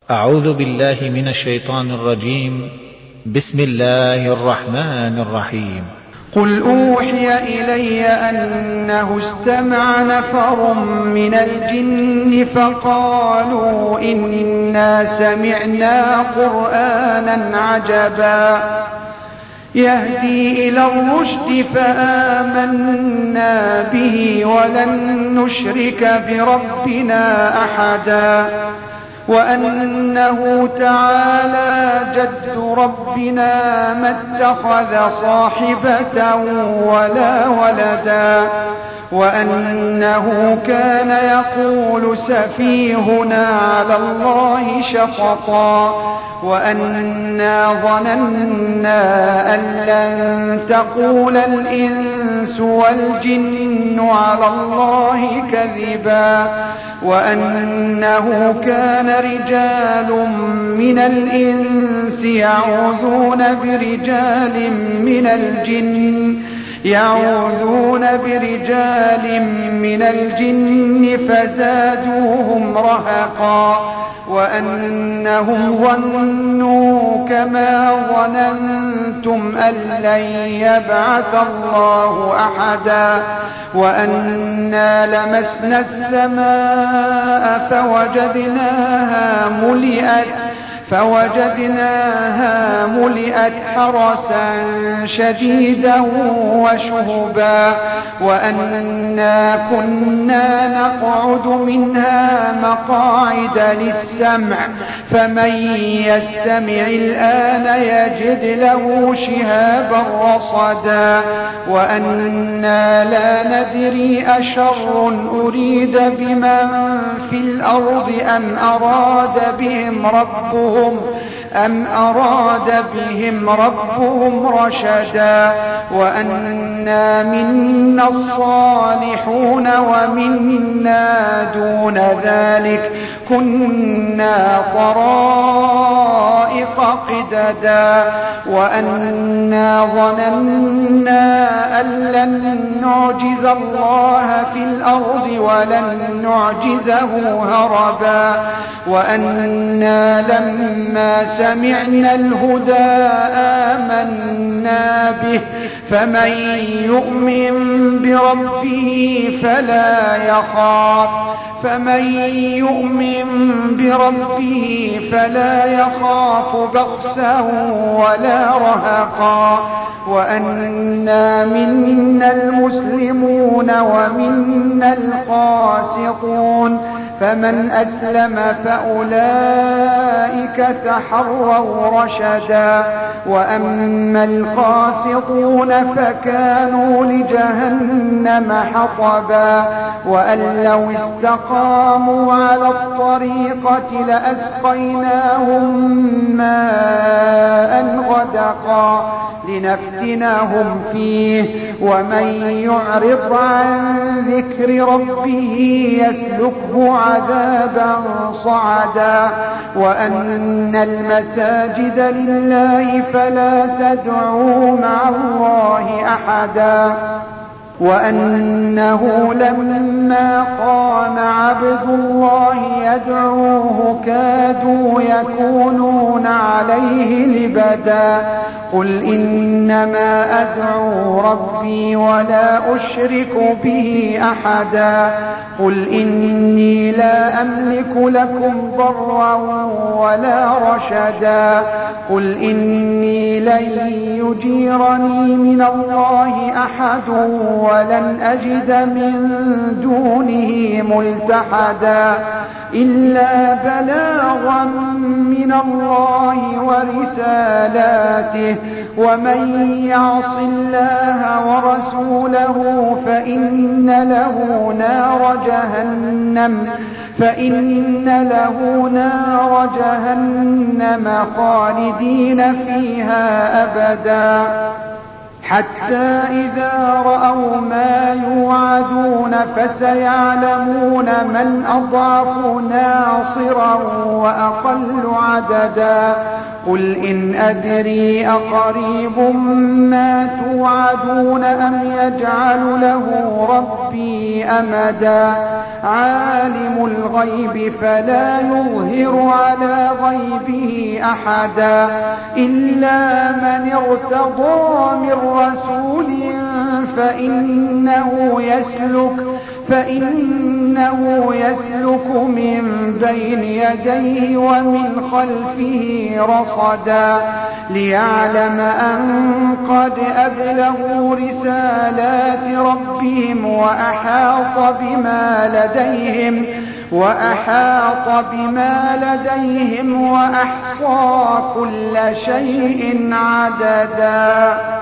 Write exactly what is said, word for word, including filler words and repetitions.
أعوذ بالله من الشيطان الرجيم. بسم الله الرحمن الرحيم. قل أوحي إلي أنه استمع نفر من الجن فقالوا إنا سمعنا قرآنا عجبا يهدي إلى الرشد فآمنا به ولن نشرك بربنا أحدا وأنه تعالى جد ربنا ما اتخذ صاحبة ولا ولدا وأنه كان يقول سفيهنا على الله شططا وأنا ظننا أن لن تقول الإنس والجن على الله كذبا وأنه كان رجال من الإنس يعوذون برجال من الجن يعوذون برجال من الجن فزادوهم رهقا وأنهم ظنوا كما ظننتم أن لن يبعث الله أحدا وأنا لمسنا السماء فوجدناها ملئت فوجدناها ملئت حرسا شديدا وشهبا وأنا كنا نقعد منها مقاعد للسمع فمن يستمع الآن يجد له شهابا رصدا وأنا لا ندري أشر أريد بمن في الأرض أم أراد بهم ربهم أم أراد بهم ربهم رشدا وأنا منا الصالحون ومنا دون ذلك كنا طرائق قددا وأنا ظننا أن لن نعجز الله في الأرض ولن نعجزه هربا وأنا لما سمعنا الهدى آمنا به فمن يؤمن بربه فلا يخاف فمن يؤمن بربه فلا يخاف بخسا ولا رهقا وأنا منا المسلمون ومنا القاسطون فمن أسلم فأولئك تحروا رشدا وأما القاسطون فكانوا لجهنم حطبا وأن لو استقاموا على الطريقة لأسقيناهم ماء غدقا لنفتنهم فيه ومن يعرض عن ذكر ربه يسلكه عذابا صعدا وأن المساجد لله فلا تدعوا مع الله أحدا وأنه لما قام عبد الله يدعوه كادوا يكونون عليه لبدا قل إنما أدعو ربي ولا أشرك به أحدا قل إني لا أملك لكم ضرا ولا رشدا قل إني لن يجيرني من الله أحد ولن أجد من دونه ملتحدا إلا بلاغا من الله ورسالاته ومن يعص الله ورسوله فإن له نار جهنم فإن له نار جهنم خالدين فيها أبدا حتى إذا رأوا ما يوعدون فسيعلمون من أضعف ناصرا وأقل عددا قل إن أدري أقريب ما توعدون أم يجعل له ربي أمدا عالم الغيب فلا يظهر على غيبه أحدا إلا من ارتضى من رسول فإنه يسلك فإنه يسلك من بين يديه ومن خلفه رصدا ليعلم أن قد أبلغوا رسالات ربهم وأحاط بما لديهم وأحاط بما لديهم وأحصى كل شيء عددا.